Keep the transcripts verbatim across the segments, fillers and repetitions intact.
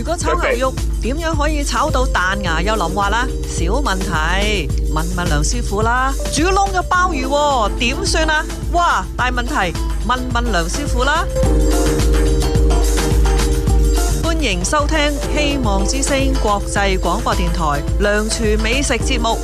個炒牛肉點樣可以炒到彈牙又腍滑啦？小問題，問問梁師傅啦。煮燶咗鮑魚喎，點算啊？哇，大問題，問問梁師傅啦。歡迎收聽希望之聲國際廣播電台梁廚美食節目。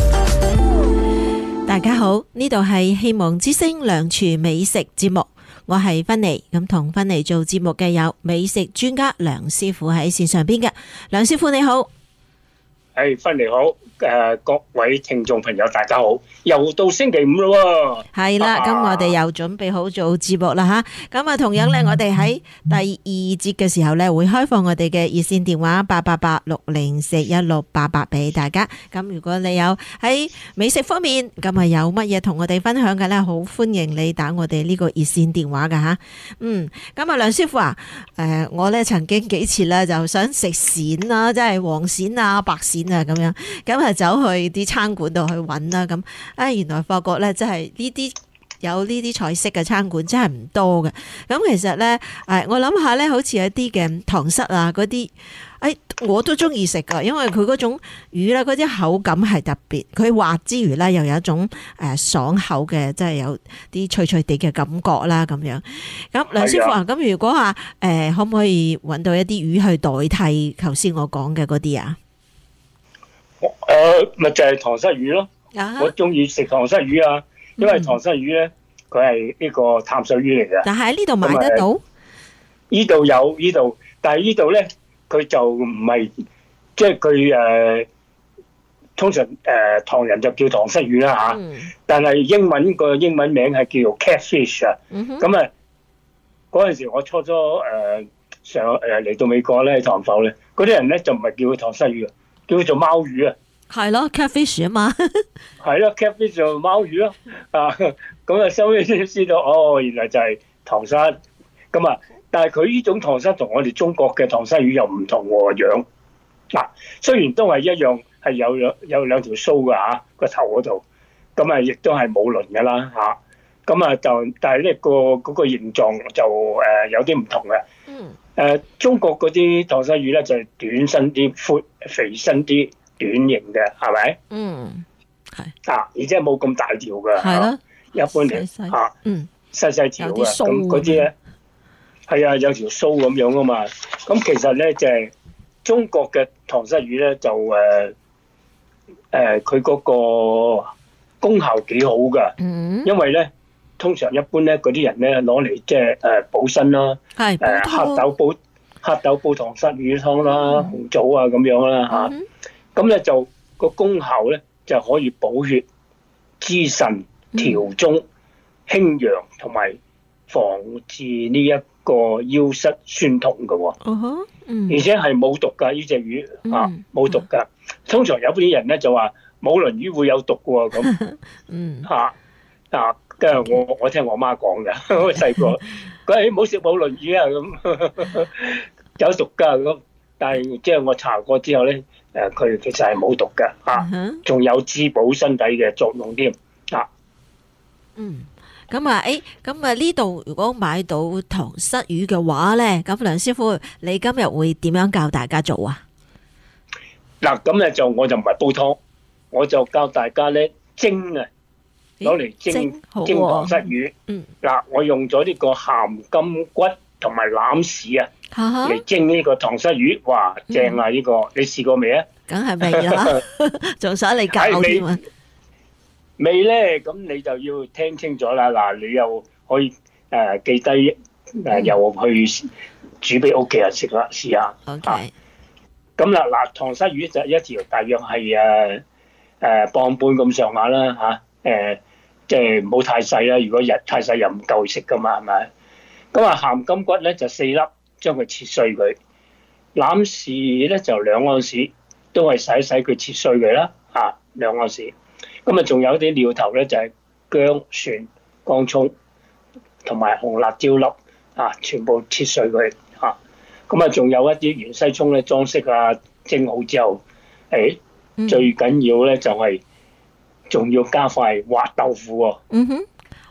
大家好，呢度係希望之聲梁廚美食節目，我係芬妮，咁同芬妮做節目嘅有美食專家梁師傅喺線上邊嘅。梁師傅你好。 係，芬妮好，誒，各位聽眾朋友大家好，又到星期五咯喎。 係啦，咁我哋又準備好做節目啦吓，咁啊同樣咧，我哋喺第二節嘅時候咧，會開放我哋嘅熱線電話八八八六零四一六八八俾大家。咁如果你有喺美食方面，咁啊有乜嘢同我哋分享嘅咧，好歡迎你打我哋呢個熱線電話噶吓。嗯，咁啊梁師傅啊，誒我咧曾經幾次咧就想食鱔啦，即係黃鱔啊、白鱔啊咁樣，咁啊走去啲餐館度去揾啦，咁啊原來發覺咧，即係呢啲有呢啲菜式嘅餐館真係唔多嘅。咁其實咧，誒我諗下咧，好似有啲嘅糖虱啊嗰啲，誒我都中意食噶，因為佢嗰種魚咧，嗰啲口感係特別，佢滑之餘咧，又有一種誒爽口嘅，即係有啲脆脆地嘅感覺啦咁樣。咁梁師傅啊，咁如果話誒可唔可以揾到一啲魚去代替頭先我講嘅嗰啲啊？ 誒，咪就係糖虱魚咯。 啊、 我中意食糖虱魚啊，因為糖虱魚咧，佢係呢個淡水魚嚟嘅。 但係喺呢度買得到？ 呢度有呢度，但係呢度咧，佢就唔係，即係佢誒，通常誒、呃、唐人就叫糖虱魚啦吓。嗯、但係英文個英文名係叫做 catfish 啊。咁啊，嗰陣時我初初誒、呃、上誒嚟到美國咧，唐埠咧，嗰啲人咧就唔係叫佢糖虱魚，叫佢做貓魚啊。 係咯 catfish 啊嘛， 係咯 catfish 就貓魚咯，啊咁啊收尾先知道，哦原來就係糖虱，咁啊，但係佢呢種糖虱同我哋中國嘅糖虱魚又唔同喎樣，嗱、啊、雖然都係一樣係有兩有兩條鬚噶嚇個頭嗰度，咁啊亦都係冇鱗噶啦嚇，咁啊就但係呢個嗰個形狀就誒有啲唔同嘅，嗯，誒中國嗰啲糖虱魚咧就係短身啲、闊肥身啲。短型嘅係咪？嗯，係啊，而且冇咁大條嘅，係咯，一般嚟啊，嗯，細細條嘅，咁嗰啲咧係啊，有條鬚咁樣啊嘛。咁其實咧就係中國嘅糖虱魚咧就誒誒，佢嗰個功效幾好噶，嗯，因為咧通常一般咧嗰啲人咧攞嚟即係誒補身啦，係誒黑豆煲黑豆煲糖虱魚湯啦，紅棗啊咁樣啦吓。咁咧就個功效咧就可以補血、滋腎、調中、輕陽同埋防治呢一個腰膝酸痛嘅喎。Uh-huh, 嗯、而且係冇毒㗎，呢隻魚、嗯、啊冇毒㗎。通常有啲人咧就話冇鱗魚會有毒喎咁。嗯嚇啊，跟住我我聽我媽講嘅，我細個佢話唔好食冇鱗魚啊咁，有毒㗎咁。但係即係我查過之後咧。誒，佢其實係冇毒嘅嚇，仲有滋補身體嘅作用添啊。 嗯，咁啊，誒，咁啊呢度如果買到糖虱魚嘅話咧，咁梁師傅，你今日會點樣教大家做啊？ 嗱，咁咧就我就唔係煲湯，我就教大家咧蒸啊，攞嚟蒸蒸糖虱魚。嗯，嗱，我用咗呢個鹹金骨同埋欖豉啊。嚟蒸呢個糖虱魚，哇正啊！呢、這個你試過未啊？ 梗係未啦，仲想你教添啊？ 未咧，咁你就要聽清楚啦。嗱，你又可以誒、呃、記低誒、呃，又去煮俾屋企人食啦，試下。OK。咁啦，嗱，糖虱魚就一條大約係誒誒磅半咁上下啦，吓誒，即係唔好太細啦。如果日太細又唔夠食噶嘛，係咪？咁啊，鹹金骨咧就四粒。將佢切碎佢，欖豉咧就兩盎司，都係洗一洗佢切碎佢啦，啊兩盎司。咁啊，仲有啲料頭咧就係薑、蒜、乾葱同埋紅辣椒粒，啊全部切碎佢，啊咁啊，仲有一啲芫茜葱咧裝飾啊，蒸好之後，誒、哎、最緊要咧就係仲要加塊滑豆腐喎。嗯哼，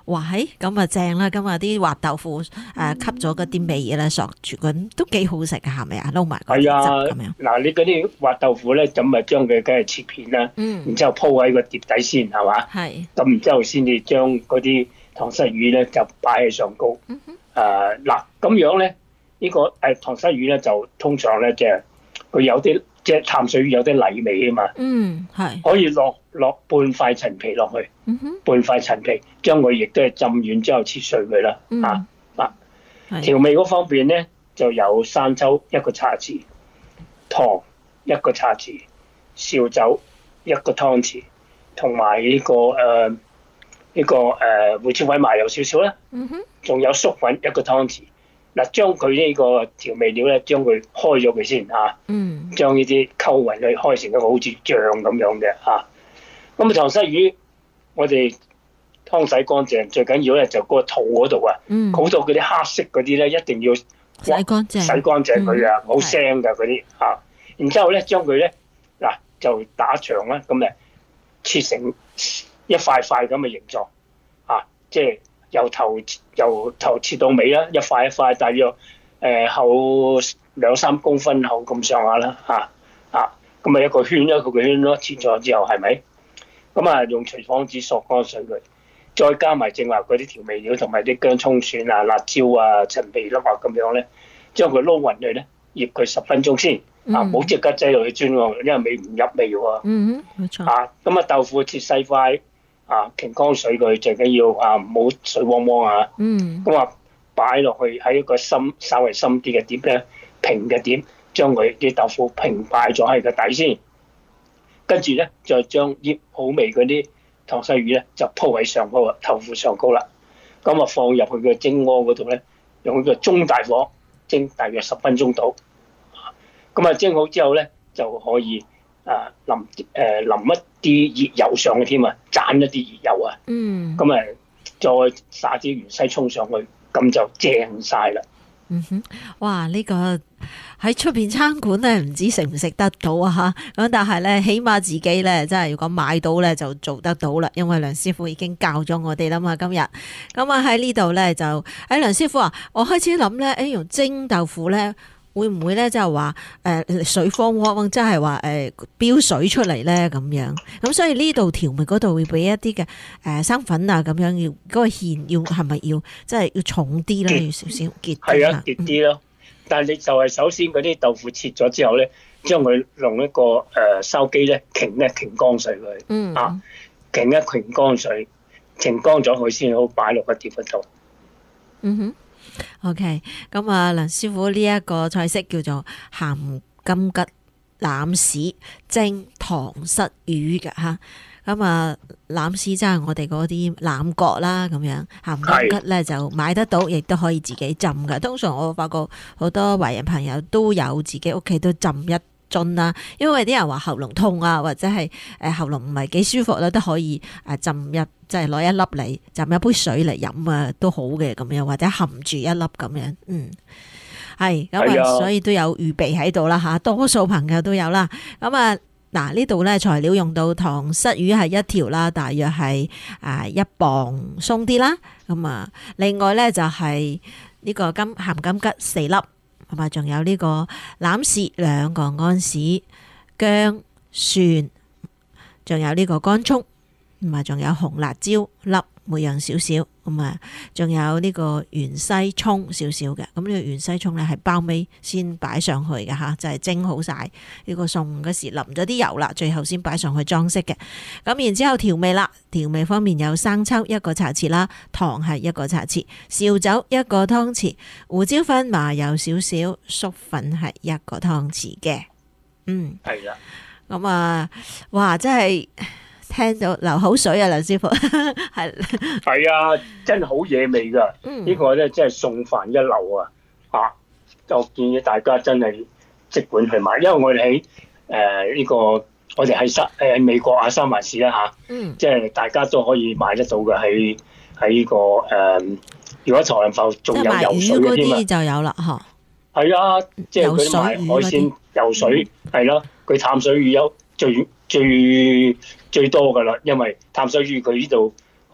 哇，喺咁啊正啦！今日啲滑豆腐誒吸咗嗰啲味嘢咧，索住咁都幾好食噶，係咪啊？撈埋嗰啲汁咁樣。 嗱，你嗰啲滑豆腐咧，咁咪將佢梗係切片啦， 嗯， 然之後鋪喺個碟底先，係嘛？ 係。 咁然之後先至將嗰啲糖濕魚咧就擺喺上高。 嗯哼。 誒嗱，咁樣咧，呢個誒糖濕魚咧就通常咧即係佢有啲即係淡水魚有啲泥味啊嘛。嗯，係。可以落落半塊陳皮落去。嗯哼。半塊陳皮，將佢亦都係浸軟之後切碎佢啦。嗯。啊啊。調味嗰方面咧，就有生抽一個茶匙，糖一個茶匙，紹酒一個湯匙，同埋呢個誒呢、這個誒胡椒粉麻油少少啦。嗯哼。仲有粟粉一個湯匙。嗱，將佢呢個調味料咧，將佢開咗佢先嚇。嗯。將呢啲溝勻佢開成一個好似醬咁樣嘅嚇。咁啊，糖濕魚我哋湯洗乾淨，最緊要咧就嗰個肚嗰度啊，好多嗰啲黑色嗰啲咧，一定要洗乾淨，洗乾淨佢啊，好腥㗎嗰啲嚇。然之後咧，將佢咧嗱就打長啦，咁誒切成一塊塊咁嘅形狀啊，即係由頭由頭切到尾啦，一塊一塊，大約誒厚兩三公分厚咁上下啦嚇啊，咁咪一個圈一個個圈咯，切咗之後係咪？咁啊，用廚房紙索乾水佢。再加埋正話嗰啲調味料同埋啲薑葱蒜啊、辣椒啊、陳皮粒啊咁樣咧，將佢撈勻佢咧，醃佢十分鐘先，啊，唔好即刻擠落去煎喎，因為味唔入味喎。嗯哼，冇錯。啊，咁啊豆腐切細塊，啊，擎乾水佢，最緊要啊唔好水汪汪啊。嗯。咁啊，擺落去喺一個深稍微深啲嘅碟咧，平嘅碟，將佢啲豆腐平擺咗喺個底先，跟住咧再將醃好味嗰啲糖濕魚咧就鋪喺上高啊，豆腐上高啦。咁啊放入去個蒸鍋嗰度咧，用個中大火蒸大約十分鐘到。咁啊蒸好之後咧就可以啊淋誒、呃、淋一啲熱油上去添啊，蘸一啲熱油啊。嗯。咁啊再撒啲芫茜葱上去，咁就正晒啦。 嗯哼，哇！呢、這個喺出邊餐館咧，唔知食唔食得到啊吓，咁但係咧，起碼自己咧，真係如果買到咧，就做得到啦。因為梁師傅已經教咗我哋啦嘛，今日咁啊喺呢度咧就，誒、哎、梁師傅啊，我開始諗咧，誒用蒸豆腐咧，會唔會咧即係話誒水汪汪，即係話誒飆水出嚟咧咁樣？咁所以呢度調味嗰度會俾一啲嘅誒生粉啊咁樣，要嗰、那個芡要係咪要即係要重啲咧？要少少結係啊，結啲咯。嗯、但係你就係首先嗰啲豆腐切咗之後咧，將佢用一個誒筲箕咧擎一擎乾水佢，嗯啊擎一擎乾水，擎乾咗佢先好擺落個碟嗰度。 嗯哼。OK， 咁啊，梁師傅呢一個菜式叫做鹹金桔欖豉蒸糖虱魚嘅吓，咁啊欖豉即係我哋嗰啲欖角啦，咁樣鹹金桔咧就買得到，亦都可以自己浸嘅。通常我發覺好多華人朋友都有自己屋企都浸一樽啦，因為啲人話喉嚨痛啊，或者係誒喉嚨唔係幾舒服咧，都可以誒浸一即係攞一粒嚟浸一杯水嚟飲啊，都好嘅咁樣，或者含住一粒咁樣，嗯，係咁啊，的所以都有預備喺度啦吓，多數朋友都有啦。咁啊嗱呢度咧材料用到糖虱魚係一條啦，大約係誒一磅鬆啲啦。咁啊，另外咧就係呢個金鹹金桔四粒。同埋仲有呢個欖豉兩個安士，薑蒜，仲有呢個乾葱，同埋仲有紅辣椒粒，每樣少少。咁啊，仲有呢個芫茜葱少少嘅。咁呢個芫茜葱咧係包尾先擺上去嘅吓，就係、是、蒸好晒呢個餸嗰時淋咗啲油啦，最後先擺上去裝飾嘅。咁然之後調味啦，調味方面有生抽一個茶匙啦，糖係一個茶匙，紹酒一個湯匙，胡椒粉麻油少少，粟粉係一個湯匙嘅。嗯，係啦。咁啊，哇，真係〜聽到流口水啊，梁師傅係係啊，真係好惹味噶。嗯、個呢個咧真係送飯一流啊！啊，就建議大家真係即管去買，因為我哋喺誒呢個我哋喺三誒美國啊三藩市啦吓，嗯、即係大家都可以買得到嘅。喺喺呢個誒、呃，如果財運埠仲有游水嘅添啊， 就有啦嗬。 係啊，即係佢賣海鮮游水係咯，佢、嗯、淡水魚有最最最多噶啦，因為淡水魚佢呢度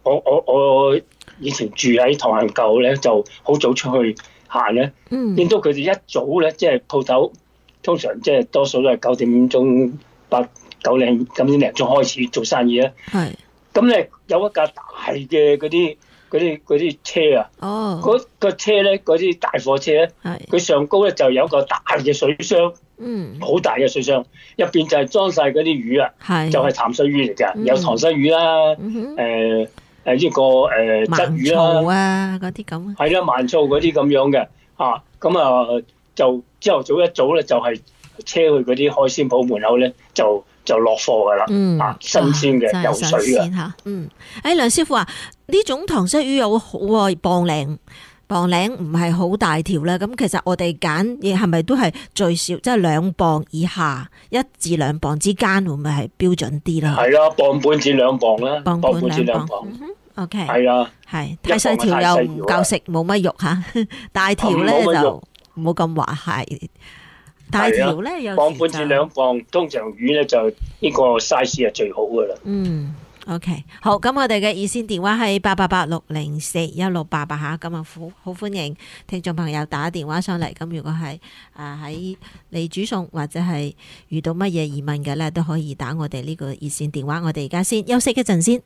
我我我以前住喺唐人舊咧，就好早出去行咧， 嗯， 見到佢哋一早咧，即係鋪頭通常即係多數都係九點鐘八九零九點零鐘開始做生意啦。 係。 咁咧有一架大嘅嗰啲嗰啲嗰啲車啊， 哦， 嗰個車咧嗰啲大貨車咧， 係， 佢上高咧就有個大嘅水箱， 嗯， 好大嘅水箱，入邊就係裝晒嗰啲魚啊， 係， 就係淡水魚嚟㗎， 嗯有塘西魚啦， 嗯哼， 誒誒呢個誒鯽魚啦。 盲啊嗰啲咁啊， 係啦，慢醋嗰啲咁樣嘅，啊，咁啊就朝頭早一早咧就係車去嗰啲海鮮鋪門口咧，就就落貨噶啦， 嗯， 啊，新鮮嘅游水嘅， 嚇，嗯，誒梁師傅啊，呢種塘西魚有好喎，磅零磅零唔係好大條咧，咁其實我哋揀嘢係咪都係最少，即係兩磅以下，一至兩磅之間會唔會係標準啲啦？ 係啦，磅半至兩磅啦， 磅半至半兩兩磅。 O K， 係啊， 係太細條又唔夠食，冇乜肉嚇。大條咧就冇咁滑係，大條咧有磅半至兩磅，通常魚咧就呢個 size 係最好噶啦。 嗯 ，OK， 好，咁我哋嘅熱線電話係八八八六零四一六八八嚇，咁啊好好歡迎聽眾朋友打電話上嚟。咁如果係啊喺嚟煮餸或者係遇到乜嘢疑問嘅咧，都可以打我哋呢個熱線電話。我哋而家先休息一陣先。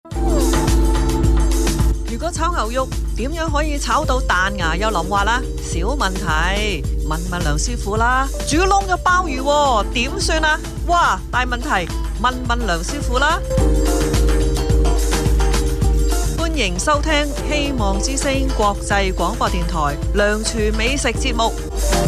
如果炒牛肉點樣可以炒到彈牙又腍滑啦？小問題，問問梁師傅啦。煮燶咗鮑魚點算啊？哇，大問題，問問梁師傅啦。歡迎收聽希望之聲國際廣播電台梁廚美食節目。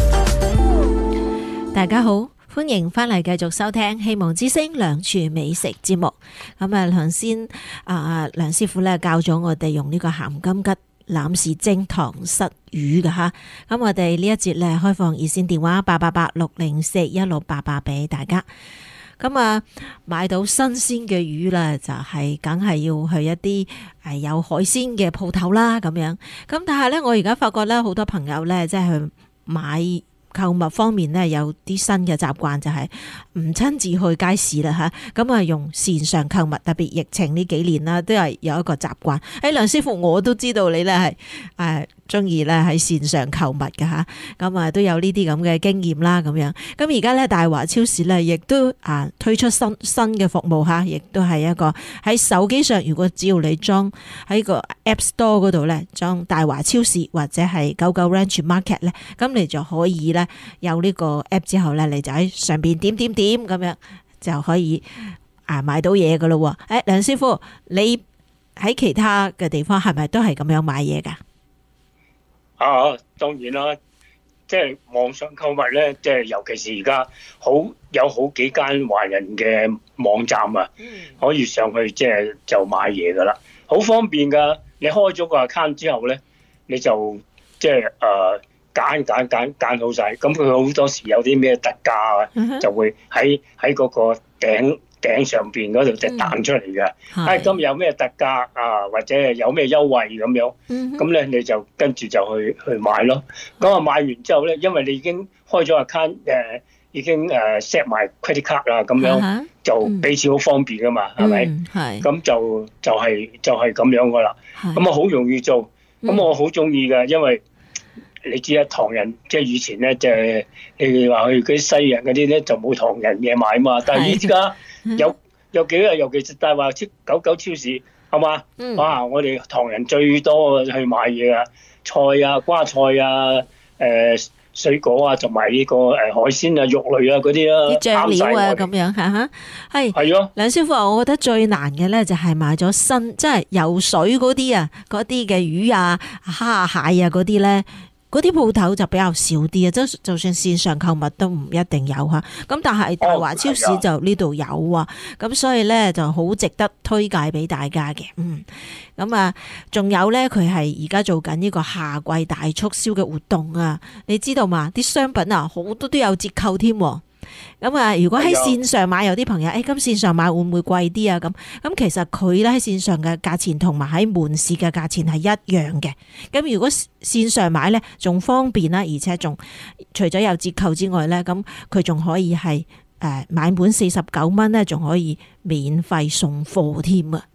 大家好。歡迎翻嚟繼續收聽希望之聲梁廚美食節目。咁啊，頭先啊梁師傅咧教咗我哋用呢個鹹金桔欖豉蒸塘虱魚嘅吓。咁我哋呢一節咧開放熱線電話八八八六零四一六八八俾大家。咁啊，買到新鮮嘅魚啦，就係梗係要去一啲誒有海鮮嘅鋪頭啦，咁樣。咁但係咧，我而家發覺咧，好多朋友咧即係去買購物方面咧有啲新嘅習慣，就係唔親自去街市啦吓，咁啊用線上購物，特別疫情呢幾年啦，都係有一個習慣。誒，梁師傅，我都知道你咧係誒中意咧喺線上購物嘅吓，咁啊都有呢啲咁嘅經驗啦，咁樣。咁而家咧大華超市咧亦都啊推出新新嘅服務吓，亦都係一個喺手機上，如果只要你裝喺個 App Store 嗰度咧，裝大華超市或者係九九 Ranch Market 咧，咁你就可以咧有呢個 App 之後咧，你就喺上邊點點點咁樣就可以啊買到嘢噶咯。誒，梁師傅，你喺其他嘅地方係咪都係咁樣買嘢噶？ 啊，當然啦，即係網上購物咧，即係尤其是而家好有好幾間華人嘅網站啊，可以上去即係就買嘢噶啦，好方便噶。你開咗個 account 之後咧，你就即係誒揀揀揀揀好晒，咁佢好多時有啲咩特價啊，就會喺喺嗰個頂頂上邊嗰度就彈出嚟嘅。誒，今日有咩特價啊，或者有咩優惠咁樣，咁咧你就跟住就去去買咯。咁啊買完之後咧，因為你已經開咗 account，誒已經誒 set 埋 credit card 啦，咁樣就俾錢好方便噶嘛，係咪？係。咁就就係就係咁樣噶啦。咁啊好容易做，咁我好中意嘅，因為你知啊，唐人即係以前咧，就係你話去嗰啲西人嗰啲咧，就冇唐人嘢買嘛。但係依家有有幾個，尤其是大話超九九超市，係嘛？嗯、哇！我哋唐人最多去買嘢啊，菜啊、瓜菜啊、誒、呃、水果啊，同埋呢個誒海鮮啊、肉類啊嗰啲啦， 啲醬料啊咁樣嚇嚇，係係咯。梁師傅，我覺得最難嘅咧就係買咗新，即係游水嗰啲啊，嗰啲嘅魚啊、蝦啊、蟹啊嗰啲咧。嗰啲鋪頭就比較少啲啊，即就算線上購物都唔一定有嚇。咁但係大華超市就呢度有啊，咁、哦、所以咧就好值得推介俾大家嘅。嗯，咁啊，仲有咧，佢係而家做緊呢個夏季大促銷嘅活動啊，你知道嘛？啲商品啊好多都有折扣添。咁啊，如果喺線上買，有啲朋友，誒，咁線上買會唔會貴啲啊？咁咁其實佢咧喺線上嘅價錢同埋喺門市嘅價錢係一樣嘅。咁如果線上買咧，仲方便啦，而且仲除咗有折扣之外咧，咁佢仲可以係誒買滿四十九蚊咧，仲可以免費送貨添啊！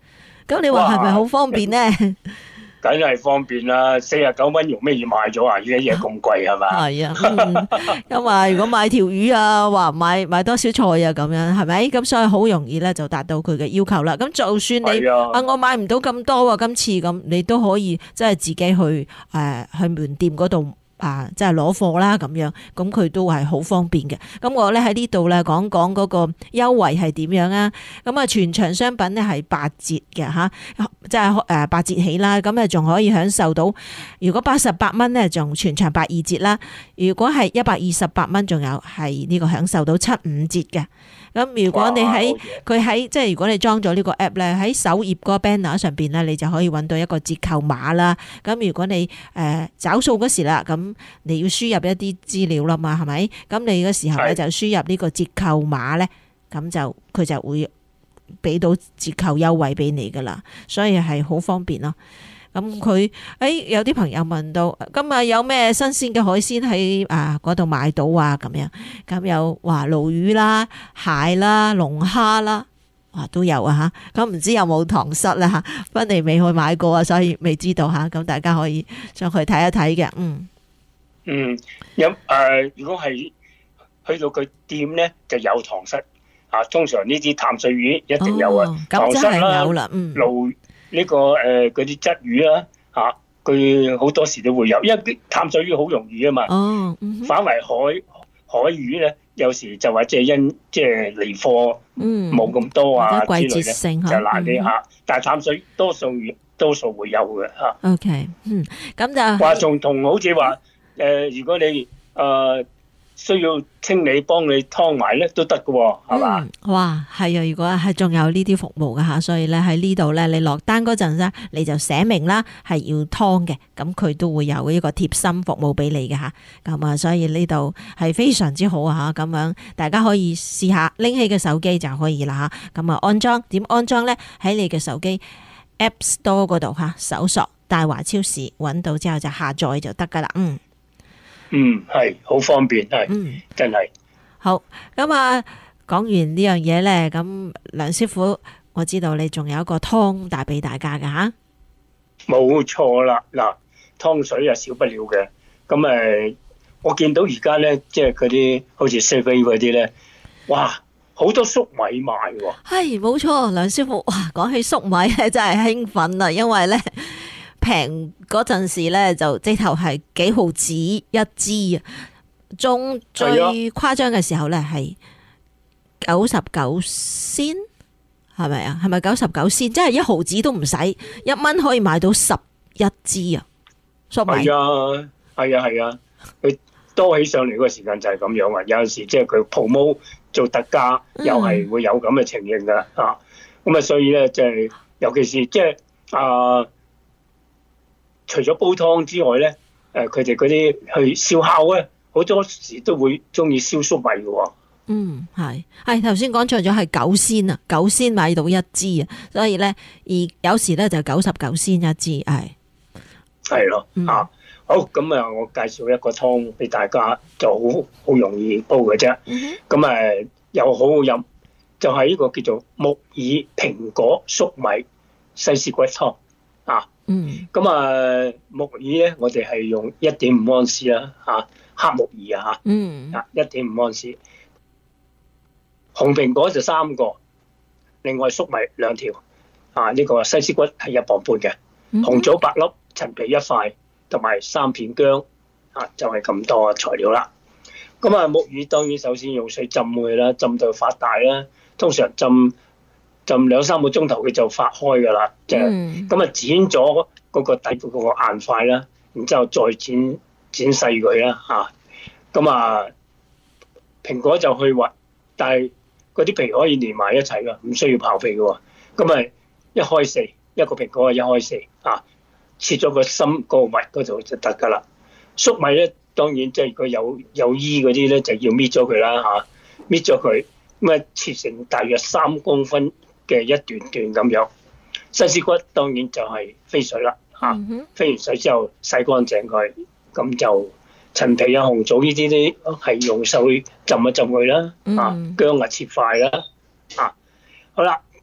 咁你話係咪好方便咧？ 梗係方便啦，四十九蚊用咩嘢買咗啊？而家嘢咁貴係嘛？ 係啊，咁啊，如果買條魚啊，話買買多少菜啊，咁樣係咪？咁所以好容易咧就達到佢嘅要求啦。咁就算你啊，我買唔到咁多啊，今次咁你都可以即係自己去誒、呃、去門店嗰度。啊，即係攞貨啦咁樣，咁佢都係好方便嘅。咁我咧喺呢度咧講講嗰個優惠係點樣啊？咁啊，全場商品咧係八折嘅吓，即係誒八折起啦。咁啊，仲可以享受到，如果八十八蚊咧，仲全場八二折啦。如果係一百二十八蚊，仲有係呢個享受到七五折嘅。咁如果你喺佢喺即係如果你裝咗呢個 app 咧，喺首頁嗰個 banner 上邊咧，你就可以揾到一個折扣碼啦。咁如果你誒、呃、找數嗰時啦，咁你要輸入一啲資料啦嘛，係咪？咁你嗰時候咧就輸入呢個折扣碼咧，咁就佢就會俾到折扣優惠俾你噶啦，所以係好方便咯。咁佢誒有啲朋友問到，今日有咩新鮮嘅海鮮喺啊嗰度買到啊？咁樣咁有話鱸魚啦、蟹啦、龍蝦啦，哇都有啊嚇。咁唔知有冇糖虱啦嚇？芬妮未去買過啊，所以未知道嚇。咁大家可以上去睇一睇嘅。嗯嗯，有誒、呃，如果係去到佢店咧，就有糖虱啊。通常呢啲淡水魚一定有啊，糖虱啦，鱸。嗯呢個誒嗰啲鯽魚啦嚇，佢好多時都會有，因為淡水魚好容易啊嘛。哦，反為海海魚咧，有時就話即係因即係嚟貨冇咁多啊之類咧，就難啲嚇。但係淡水多數多數會有嘅嚇。 OK，嗯，咁就話仲同好似話誒，如果你誒需要清理幫你劏埋咧都得嘅喎，係嘛？ 嗯，哇，係啊！如果係仲有呢啲服務嘅嚇，所以咧喺呢度咧，你落單嗰陣咧，你就寫明啦係要劏嘅，咁佢都會有呢個貼心服務俾你嘅嚇。咁啊，所以呢度係非常之好啊嚇，咁樣大家可以試下拎起個手機就可以啦嚇。咁啊，安裝點安裝咧？喺你嘅手機 App Store 嗰度嚇，搜索大華超市，揾到之後就下載就得噶啦。嗯。 嗯，係好方便，係， 嗯， 真係好。咁啊，講完呢樣嘢咧，咁梁師傅，我知道你仲有一個湯帶俾大家嘅吓， 冇錯啦。嗱，湯水啊少不了嘅。咁誒，我見到而家咧，即係嗰啲好似 seven 嗰啲咧，哇，好多粟米賣喎。 係，冇錯，梁師傅，哇，講起粟米咧，真係興奮啊，因為咧。平嗰陣時咧，就直頭係幾毫子一支啊！仲最誇張嘅時候咧，係九十九仙，係咪啊？係咪九十九仙？即係一毫子都唔使，一蚊可以買到十一支啊！粟米係啊，係啊，係啊，佢多起上嚟個時間就係咁樣啊！有陣時即係佢 promo 做特價，又係會有咁嘅情形噶啊！咁啊，所以咧，即係尤其是即係啊。除咗煲湯之外咧，誒佢哋嗰啲去燒烤咧，好多時都會中意燒粟米嘅喎。 嗯，係，係頭先講錯咗係九仙啊，九仙買到一支啊，所以咧而有時咧就九十九仙一支，係係咯啊。好，咁啊，我介紹一個湯俾大家，就好好容易煲嘅啫。咁誒又好好飲，就係呢個叫做木耳蘋果粟米西施骨湯啊。嗯，咁啊木耳咧，我哋係用一點五安士啦，吓黑木耳啊吓，嗯，啊一點五安士，紅蘋果就三個，另外粟米兩條，啊呢個西施骨係一磅半嘅，紅棗八粒，陳皮一塊，同埋三片薑，啊就係咁多材料啦。咁啊木耳當然首先用水浸佢啦，浸到發大啦，通常浸。浸兩三個鐘頭佢就發開㗎啦，即係咁啊剪咗嗰個底部嗰個硬塊啦，然之後再剪剪細佢啦嚇。咁啊蘋果就去核，但係嗰啲皮可以連埋一齊㗎，唔需要刨皮嘅喎。咁啊一開四一個蘋果啊一開四啊，切咗個心個核嗰度就得㗎啦。粟米咧當然即係佢有有衣嗰啲咧就要搣咗佢啦嚇，搣咗佢咁啊切成大約三公分嘅一段段咁樣，西施骨當然就係飛水啦嚇，飛、mm hmm. 完水之後洗乾淨佢，咁就陳皮啊、紅棗呢啲啲係用手浸一浸佢啦，啊、mm hmm. 薑啊切塊啦，啊好啦，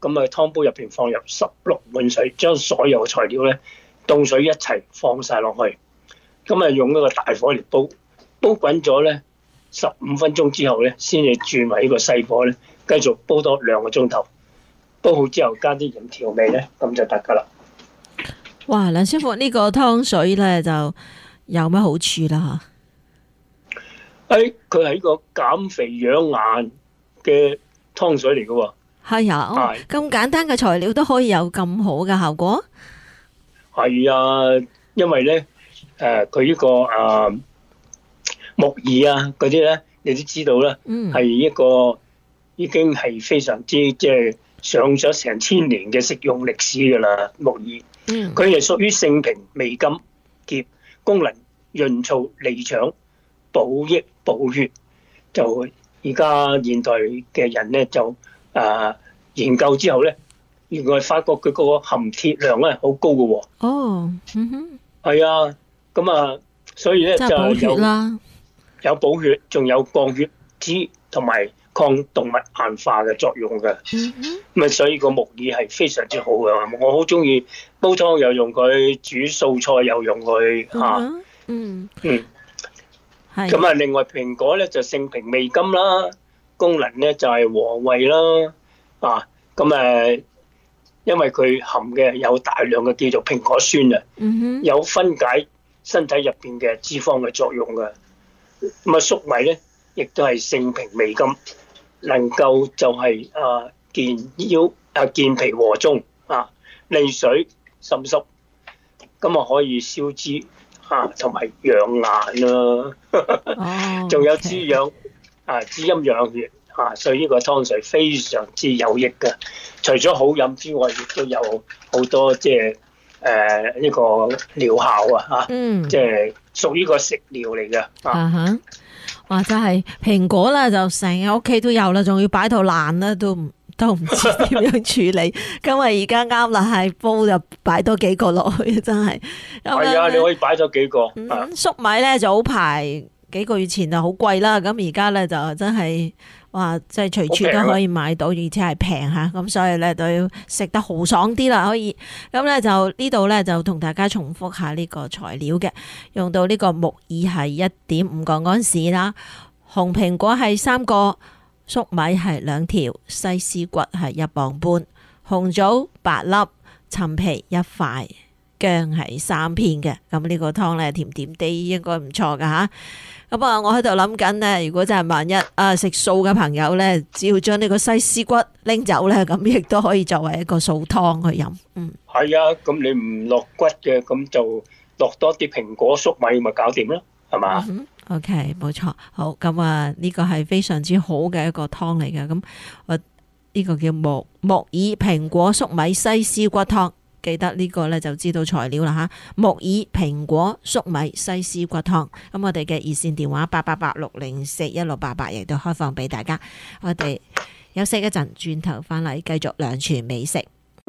咁啊湯煲入邊放入十六碗水，將所有嘅材料咧凍水一齊放晒落去，咁啊用一個大火嚟煲，煲滾咗咧十五分鐘之後咧，先至轉為呢個細火咧，繼續煲多兩個鐘頭。煲好之後加啲鹽調味咧，咁就得噶啦。 哇，梁師傅呢、這個湯水咧就有咩好處啦？ 吓，誒，佢係一個減肥養顏嘅湯水嚟嘅喎。 係啊，哦，咁簡單嘅材料都可以有咁好嘅效果？ 係啊，因為咧，誒，佢呢個誒木耳啊嗰啲咧，你都知道啦，係一個已經係非常之即係上咗成千年嘅食用歷史噶啦，木耳。佢係屬於性平、味甘、澀，功能潤燥、利腸、補益、補血。就而家現代嘅人咧，就誒研究之後咧，原來發覺佢個含鐵量咧好高嘅喎。 哦，嗯哼， 係啊，咁啊，所以咧就有有補血，仲有降血脂同埋抗動脈硬化嘅作用嘅。咁啊，所以個木耳係非常之好嘅。我好中意煲湯又用佢，煮素菜又用佢嚇。嗯嗯，係。咁啊，另外蘋果咧就性平味甘啦，功能咧就係和胃啦。啊，咁誒，因為佢含嘅有大量嘅叫做蘋果酸啊，有分解身體入邊嘅脂肪嘅作用嘅。咁啊，粟米咧亦都係性平味甘，能夠就係啊健腰啊健脾和中啊利水滲濕，咁啊可以消脂啊同埋養顏啦，仲有滋養啊滋陰養血啊，所以呢個湯水非常之有益嘅。除咗好飲之外，亦都有好多即係誒呢個療效啊嚇，即係屬於個食療嚟嘅啊。 哇！真係蘋果啦，就成日屋企都有啦，仲要擺到爛啦，都唔都唔知點樣處理。今日而家啱啦，係煲就擺多幾個落去，真係。 係啊，你可以擺咗幾個。 嗯，粟米咧早排幾個月前就好貴啦，咁而家咧就真係哇，即係隨處都可以買到，而且係平嚇，咁所以咧都要食得豪爽啲啦，可以。咁咧就呢度咧就同大家重複下呢個材料嘅，用到呢個木耳係一點五個安士啦，紅蘋果係三個，粟米係兩條，西施骨係一磅半，紅棗八粒，陳皮一塊，薑係三片嘅。咁呢個湯咧甜甜地應該唔錯噶吓。咁啊，我喺度諗緊咧，如果真係萬一啊食素嘅朋友咧，只要將呢個西施骨拎走咧，咁亦都可以作為一個素湯去飲。嗯， 係啊，咁你唔落骨嘅，咁就落多啲蘋果粟米咪搞掂咯，係嘛？ 嗯，OK，冇錯。好，咁啊，呢個係非常之好嘅一個湯嚟嘅。咁我呢個叫木木耳蘋果粟米西施骨湯。記得呢個咧就知道材料啦吓，木耳、蘋果、粟米、西施骨湯。咁我哋嘅熱線電話八八八六零四一六八八亦都開放俾大家。我哋休息一陣，轉頭翻嚟繼續兩全美食。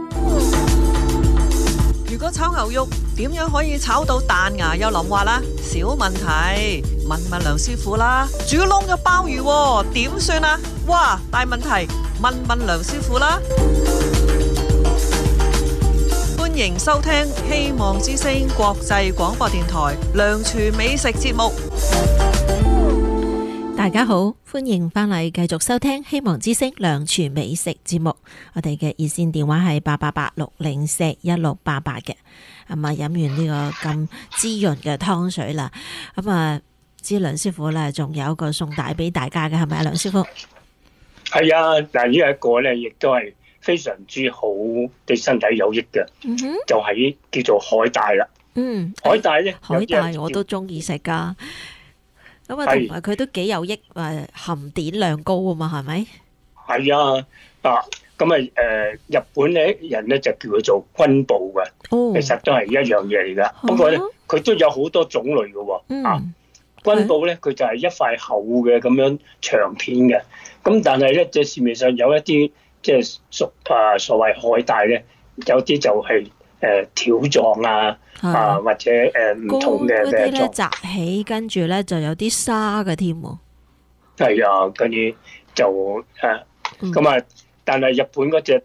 如果炒牛肉點樣可以炒到彈牙又腍滑啦？小問題，問問梁師傅啦。煮燶嘅鮑魚點算啊？哇，大問題，問問梁師傅啦。歡迎收聽希望之聲國際廣播電台梁廚美食節目。 大家好，歡迎翻嚟繼續收聽希望之聲梁廚美食節目。我哋嘅熱線電話係八八八六零四一六八八嘅。咁啊，飲完呢個咁滋潤嘅湯水啦，咁啊，知梁師傅咧仲有一個送帶俾大家嘅，係咪啊，梁師傅？係啊，嗱，呢一個咧亦都係非常之好，對身體有益嘅，嗯、哼就係叫做海帶啦。嗯，海帶咧， 海帶我都中意食噶。咁啊，同埋佢都幾有益，誒，含碘量高啊嘛，係咪？ 係啊，啊，咁啊，誒，日本咧人咧就叫佢做君部嘅，哦、其實都係一樣嘢嚟噶。哦、不過咧，佢都有好多種類嘅。嗯、啊，君部咧，佢就係一塊厚嘅咁樣長片嘅。咁但係咧，即係市面上有一啲。即係屬啊，所謂海帶咧，有啲就係誒條狀啊，啊或者誒唔同嘅嘅狀。 紮起，跟住咧就有啲沙嘅添喎。係啊，跟住就誒咁啊，但係日本嗰隻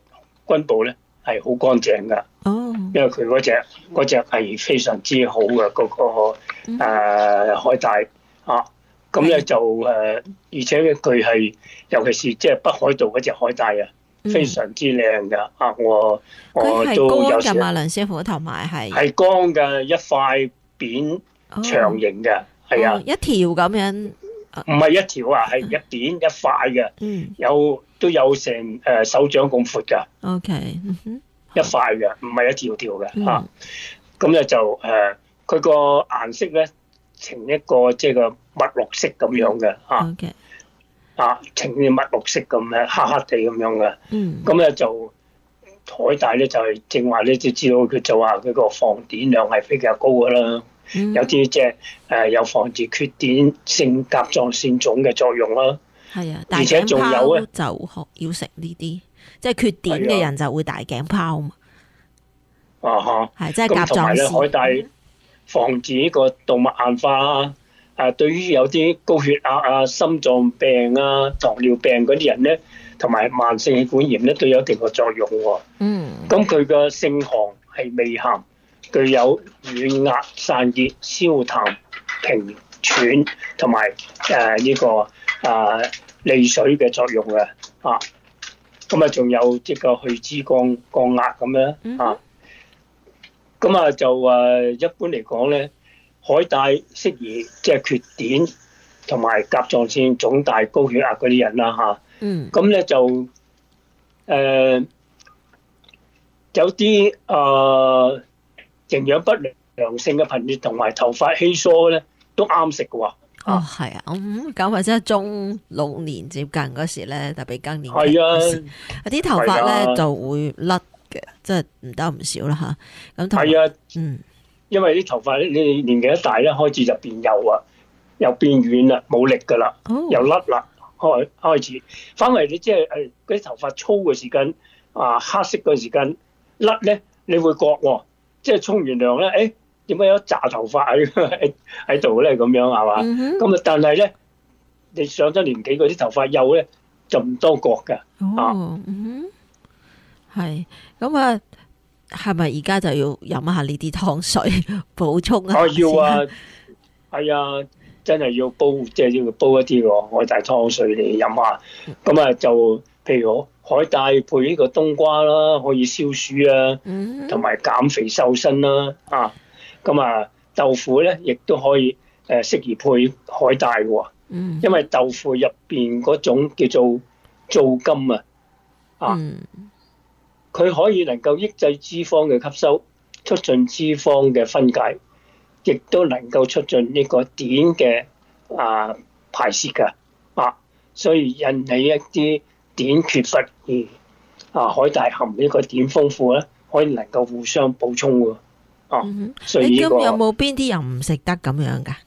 軍部咧係好乾淨噶， 哦， 因為佢嗰隻嗰隻係非常之好嘅嗰、嗰個、 嗯呃、海帶啊。咁咧就誒、呃，而且佢係尤其是即係北海道嗰隻海帶啊，非常之靚噶啊！我我都有時佢係乾㗎嘛，梁師傅，同埋係係乾嘅一塊扁長形嘅，係、哦、啊、 哦，一條咁樣， 唔係一條啊，係一扁一塊嘅， 嗯， 有都有成誒手掌咁闊㗎。 OK，嗯哼， 一塊嘅，唔係一條條嘅、 嗯、 啊。咁咧就誒，佢、呃、個顏色咧呈一個即係個墨綠色咁樣嘅啊。 OK， 啊，呈啲墨綠色咁咧，黑黑地咁樣嘅。 嗯。 咁咧就海帶咧就係正話咧，就知道佢就話佢個防碘量係比較高㗎啦。嗯、有啲即係誒有防止缺碘性甲狀腺腫嘅作用啦。 係啊， 而且仲有咧就學要食呢啲，即係缺碘嘅人就會大頸泡嘛。 啊哈， 係即係甲狀腺。咁同埋咧，海帶防止呢個動脈硬化啊。誒，對於有啲高血壓啊、心臟病啊、糖尿病嗰啲人咧，同埋慢性氣管炎咧，都有一定嘅作用喎。嗯。咁佢嘅性寒係微鹹，具有軟壓、散熱、消痰、平喘同埋誒呢個誒利水嘅作用嘅啊。咁啊，仲有即個去脂降降壓咁樣啊。咁啊，就誒一般嚟講咧。海帶適宜即係缺碘同埋甲狀腺腫大、高血壓嗰啲人啦嚇。嗯。咁咧就誒、呃、有啲誒、呃、營養不良性嘅貧血同埋頭髮稀疏咧，都啱食嘅喎。 哦，係啊，咁咁或者中老年接近嗰時咧，特別更年期係啊， 啲頭髮咧就會甩嘅，即係唔多唔少啦嚇。咁係啊，嗯。 因為啲頭髮咧，你年紀一大咧，開始就變幼啊，又變軟啦，冇力噶啦，oh. 又甩啦，開開始。反為你即係誒嗰啲頭髮粗嘅時間啊，黑色嘅時間甩咧，你會覺喎，即係沖完涼咧，誒點解有一紮頭髮喺喺度咧？咁樣係嘛？咁啊、mm-hmm.，但係咧，你上咗年紀嗰啲頭髮幼咧，就唔多覺㗎。 哦，嗯，係咁啊。係咪而家就要飲下呢啲湯水補充啊？ 哦，要啊，係啊，真係要煲，即係要煲一啲個海帶湯水嚟飲下。咁啊，就譬如海帶配呢個冬瓜啦，可以消暑啊，同埋減肥瘦身啦。啊，咁啊，豆腐咧亦都可以誒適宜配海帶喎。嗯，因為豆腐入邊嗰種叫做皂苷啊，啊。嗯，佢可以能夠抑制脂肪嘅吸收，促進脂肪嘅分解，亦都能夠促進呢個碘嘅啊排泄㗎啊，所以引起一啲碘缺乏而啊海帶含呢個碘豐富咧，可以能夠互相補充喎啊。嗯、所以呢、這個有冇邊啲人唔食得咁樣㗎？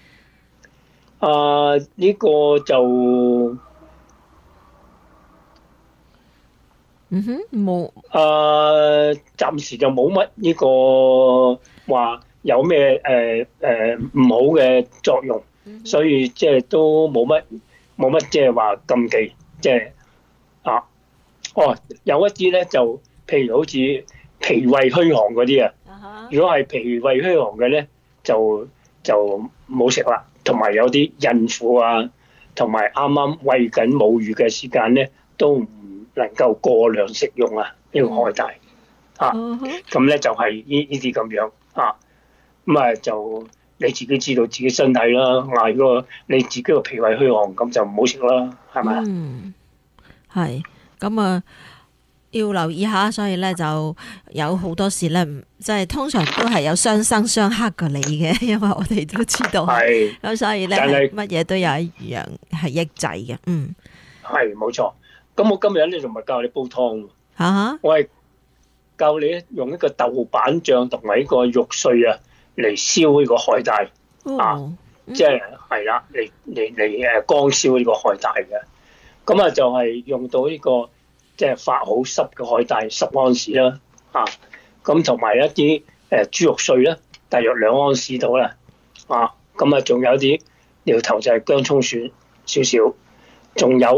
啊，呢、這個就。 嗯哼，冇。 誒，暫時就冇乜呢個話有咩誒誒唔好嘅作用，所以即係都冇乜冇乜即係話禁忌，即係啊，哦，有一啲咧就譬如好似脾胃虛寒嗰啲啊，如果係脾胃虛寒嘅咧，就就唔好食啦。同埋有啲孕婦啊，同埋啱啱餵緊母乳嘅時間咧，都唔能夠過量食用啊！呢、這個海帶、嗯、啊，咁咧就係呢呢啲咁樣啊，咁啊就你自己知道自己身體啦。啊，如果你自己個脾胃虛寒，咁就唔好食啦，係咪啊？ 嗯，係咁啊，要留意下。所以咧就有好多時咧，即係通常都係有相生相克嘅你嘅，因為我哋都知道係咁，所以咧乜嘢都有一樣係抑制嘅。嗯， 係冇錯。咁我今日咧就唔係教你煲湯， 啊、 我係教你用一個豆瓣醬同埋呢個肉碎啊嚟燒呢個海帶、哦、啊，即係係啦，嚟嚟嚟誒乾燒呢個海帶嘅。咁啊就係用到呢、這個即係發好濕嘅海帶十安士啦，啊，咁同埋一啲誒豬肉碎啦，大約兩安士到啦，啊，咁啊仲有啲料頭就係薑蔥蒜少少，仲有。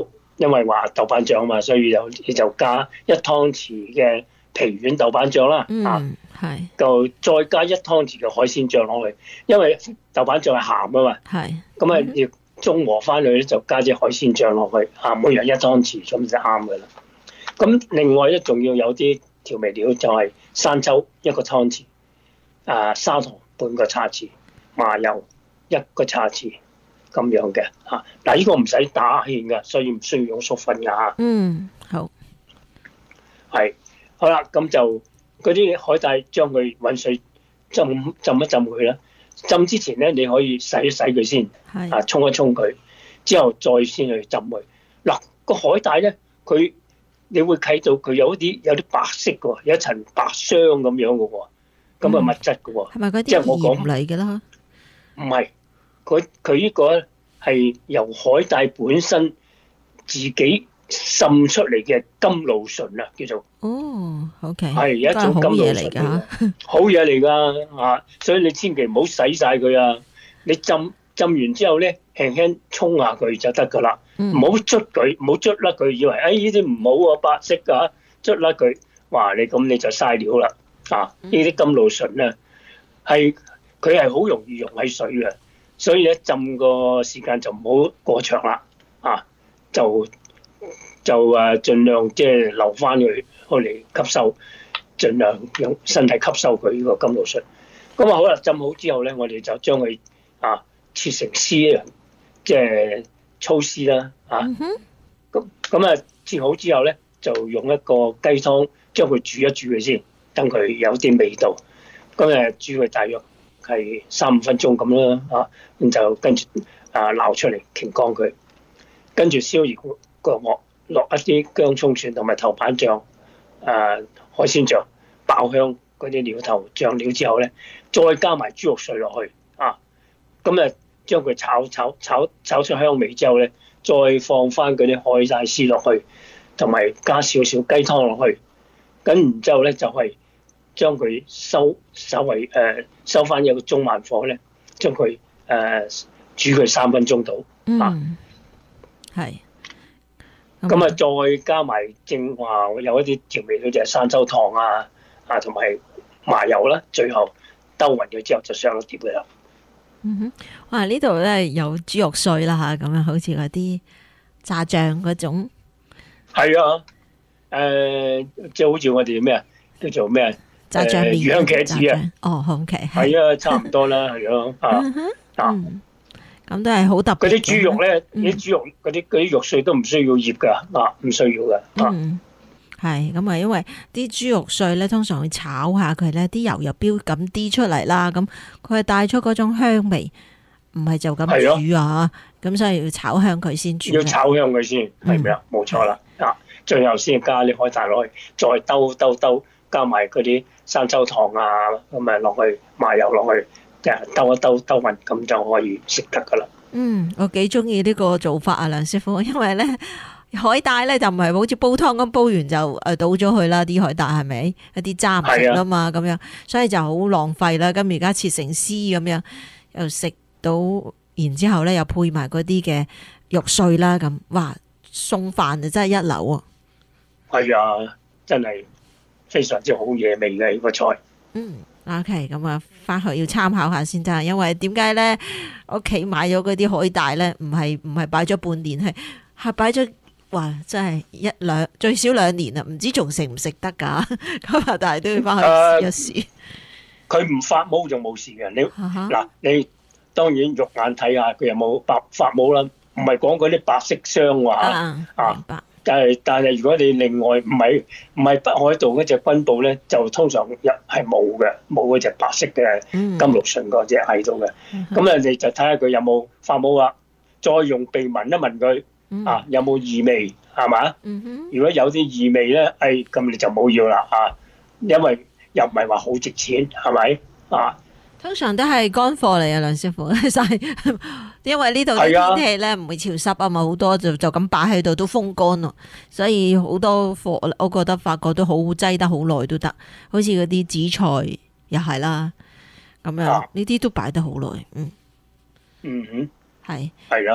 因為話豆瓣醬嘛，所以就你就加一湯匙嘅皮丸豆瓣醬啦，啊， 嗯，係就再加一湯匙嘅海鮮醬落去，因為豆瓣醬係鹹啊嘛， 係咁啊要中和翻去咧，就加啲海鮮醬落去，啊，每人一湯匙咁就啱噶啦。咁另外咧仲要有啲調味料，就係生抽一個湯匙，啊，砂糖半個茶匙，麻油一個茶匙咁樣嘅嚇。嗱，呢個唔使打芡嘅，所以唔需要用粟粉嘅嚇。 嗯，好係好啦，咁就嗰啲海帶將佢揾水浸浸一浸佢啦。浸之前咧，你可以洗一洗佢先， 係啊，沖一沖佢，之後再先去浸佢。嗱，個海帶咧，佢你會睇到佢有啲有啲白色嘅喎，有一層白霜咁樣嘅喎，咁嘅物質嘅喎。 係咪嗰即係我講啲鹽嚟嘅啦？ 唔係，佢佢呢個係由海帶本身自己滲出嚟嘅甘露醇啊，叫做哦，OK， 係一種好甘露嘢嚟醇嚟㗎㗎， 好嘢嚟㗎啊！所以你千祈唔好洗晒佢啊！你浸浸完之後咧，輕輕沖下佢就得㗎啦，唔好捽佢，唔好捽甩佢，以為誒呢啲唔好啊，白色㗎，捽甩佢，哇！你咁你就嘥料啦啊！呢啲甘露醇咧係佢係好容易溶喺水嘅，所以咧浸個時間就唔好過長啦啊！就就誒盡量即係留翻佢去嚟吸收，盡量用身體吸收佢呢個甘露醇。咁啊好啦，浸好之後咧，我哋就將佢啊切成絲啊，即係粗絲啦啊。咁咁啊切好之後咧，就用一個雞湯將佢煮一煮佢先，等佢有啲味道。咁誒煮佢大約係三五分鐘咁啦啊，咁就跟住啊撈出嚟擎乾佢，跟住燒熱個鑊。落一啲薑葱蒜同埋頭瓣醬、誒、呃、海鮮醬，爆香嗰啲料頭醬料之後咧，再加埋豬肉碎落去啊，咁誒將佢炒炒炒炒出香味之後咧，再放翻嗰啲海帶絲落去，同埋加少少雞湯落去，咁然之後咧就係將佢收稍微誒、呃、收翻一個中慢火咧，將佢誒煮佢三分鐘到啊， 係、嗯。 咁啊，再加埋正話有一啲調味料，就係生抽糖啊，啊同埋麻油啦，最後兜勻咗之後就上咗碟嘅啦。 嗯哼，哇！呢度咧有豬肉碎啦嚇，咁樣好似嗰啲炸醬嗰種。係啊，誒、呃，即係好似我哋咩啊，叫做咩啊？ 炸醬麵、 魚香茄子啊。 哦，OK。 係啊，差唔多啦，係咯，啊啊。 咁都係好特別。 嗰啲豬肉咧，啲、嗯、豬肉嗰啲啲肉碎都唔需要醃噶，啊，唔需要噶。 嗯，係咁啊，因為啲豬肉碎咧，通常會炒下佢咧，啲油又飆咁啲出嚟啦，咁佢係帶出嗰種香味，唔係就咁煮啊，咁所以要炒香佢先煮。 要炒香佢先，係咪啊？冇錯啦，啊，最後先加啲海帶落去，再兜兜兜，加埋嗰啲生抽糖啊，咁啊落去，麻油落去。兜一兜兜勻咁就可以食得噶啦。 嗯，我幾中意呢個做法啊，梁師傅，因為咧海帶咧就唔係好似煲湯咁煲完就誒倒咗去啦，啲海帶係咪一啲渣唔食啦嘛，咁樣所以就好浪費啦。咁而家切成絲咁樣又食到，然之後咧又配埋嗰啲嘅肉碎啦，咁哇餸飯就真係一流啊！ 係啊，真係非常之好惹味嘅呢個菜。 嗯。OK，咁啊，翻去要參考下先得，因為點解咧？屋企買咗嗰啲海帶咧，唔係唔係擺咗半年，係係擺咗，哇！真係一兩最少兩年啦，唔知仲食唔食得噶？咁啊，但係都要翻去試一試。 佢唔發毛就冇事嘅，你嗱你當然肉眼睇下佢有冇白發毛啦，唔係講嗰啲白色霜話啊。明白。但係但係如果你另外唔係唔係北海道嗰隻軍部咧，就通常入係冇嘅，冇嗰隻白色嘅甘露醇嗰隻喺度嘅。咁啊、嗯，你就睇下佢有冇發毛啦，再用鼻聞一聞佢、嗯、啊，有冇異味係嘛？嗯、如果有啲異味咧，誒咁你就冇要啦啊，因為又唔係話好值錢係咪啊？ 通常都係乾貨嚟啊，梁師傅，因為呢度啲天氣咧唔會潮濕啊嘛，好多就就咁擺喺度都風乾咯，所以好多貨我覺得發覺都好擠得好耐都得，好似嗰啲紫菜又係啦，咁樣呢啲都擺得好耐，嗯嗯哼， 係係啊，呢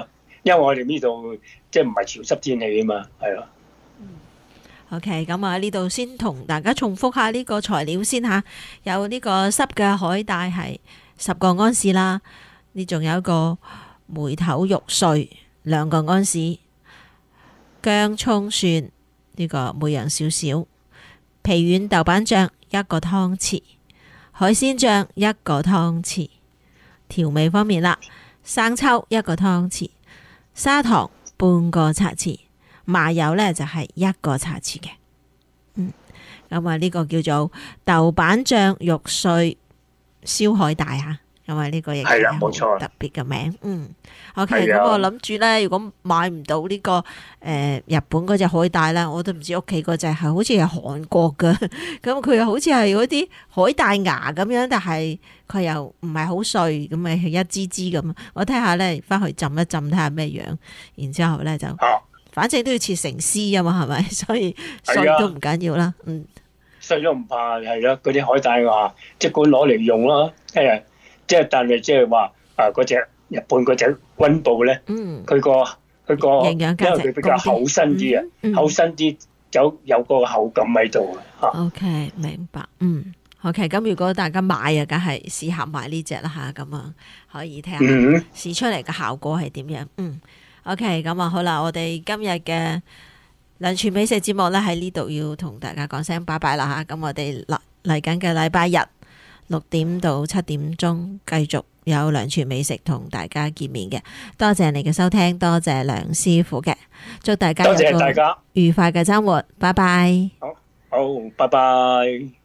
因為我哋呢度即係唔係潮濕天氣啊嘛，係咯。 OK，咁啊呢度先同大家重複下呢個材料先吓，有呢個濕嘅海帶係十個安士啦，呢仲有一個梅頭肉碎兩個安士，薑蔥蒜呢個每樣少少，皮軟豆瓣醬一個湯匙，海鮮醬一個湯匙，調味方面啦，生抽一個湯匙，砂糖半個茶匙。麻油呢就係一個茶匙嘅，嗯，咁啊呢個叫做豆瓣醬肉碎燒海帶吓，咁啊呢個亦係啦， 係冇錯， 特別嘅名，嗯，OK， 係啊咁我諗住呢，如果買唔到呢、這個誒、呃、日本嗰隻海帶呢，我都唔知屋企嗰隻係好似係韓國嘅，咁佢又好似係嗰啲海帶芽咁樣，但係佢又唔係好碎，咁咪一支支咁，我睇下呢，翻去浸一浸睇下咩樣，然之後呢就。 啊反正都要切成絲啊嘛，係咪？所以碎都唔緊要啦。嗯， 碎咗唔怕，係咯。嗰啲海帶話即管攞嚟用啦。誒，即係但係即係話啊，嗰隻日本嗰隻溫布咧， 嗯， 佢個佢個營養價值因為佢比較厚身啲啊， 嗯嗯厚身啲有有個口感喺度啊。 OK，明白。嗯，OK。咁如果大家買啊，梗係試下買呢只啦吓，咁啊可以聽下嗯， 試出嚟嘅效果係點樣。嗯。OK，咁啊好啦，我哋今日嘅兩全美食節目咧喺呢度要同大家講聲拜拜啦吓，咁我哋嚟嚟緊嘅禮拜日六點到七點鐘繼續有兩全美食同大家見面嘅，多謝你嘅收聽，多謝梁師傅嘅，祝大家多謝有個大家， 愉快嘅周末，拜拜。 好，拜拜。